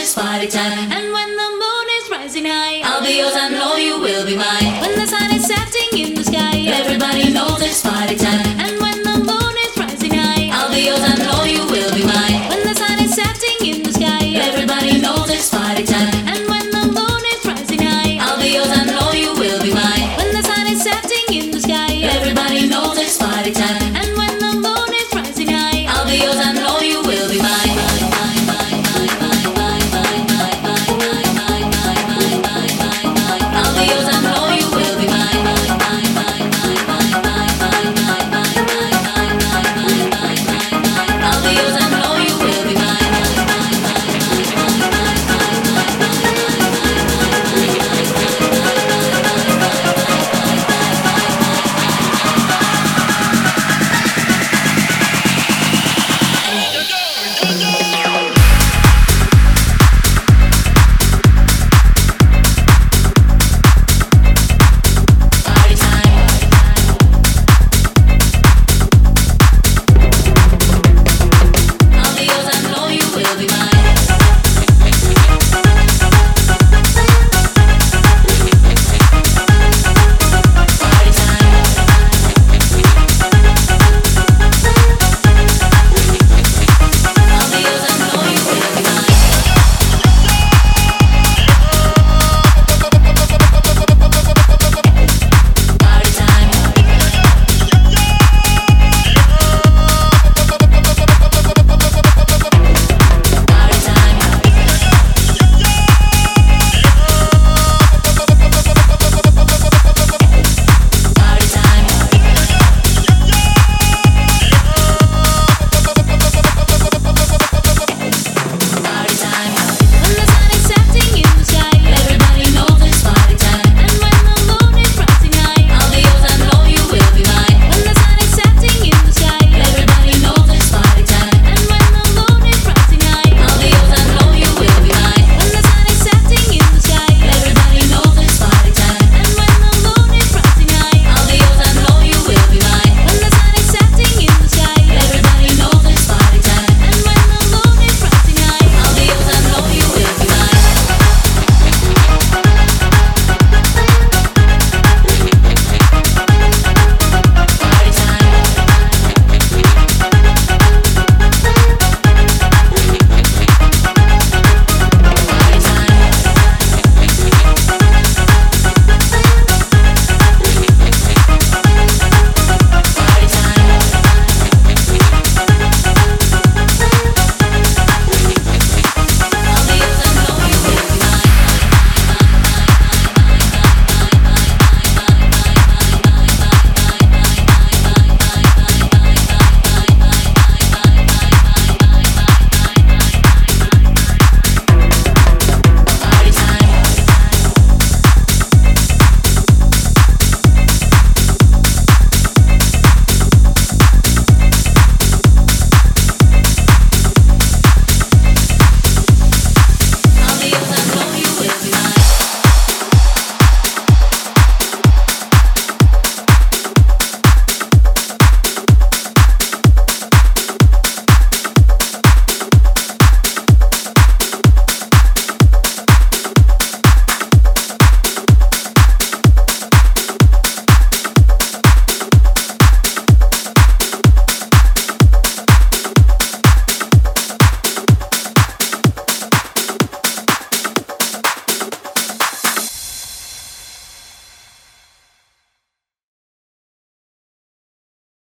it's party time. And when the moon is rising high, I'll be yours, I know you will be mine. When the sun is setting in the sky, everybody knows it's party time. And when the moon is rising high, I'll be yours, I know you will be mine. When the sun is setting in the sky, everybody knows it's party time. And when the moon is rising high, I'll be yours, I know you will be mine. When the sun is setting in the sky, everybody knows it's party time.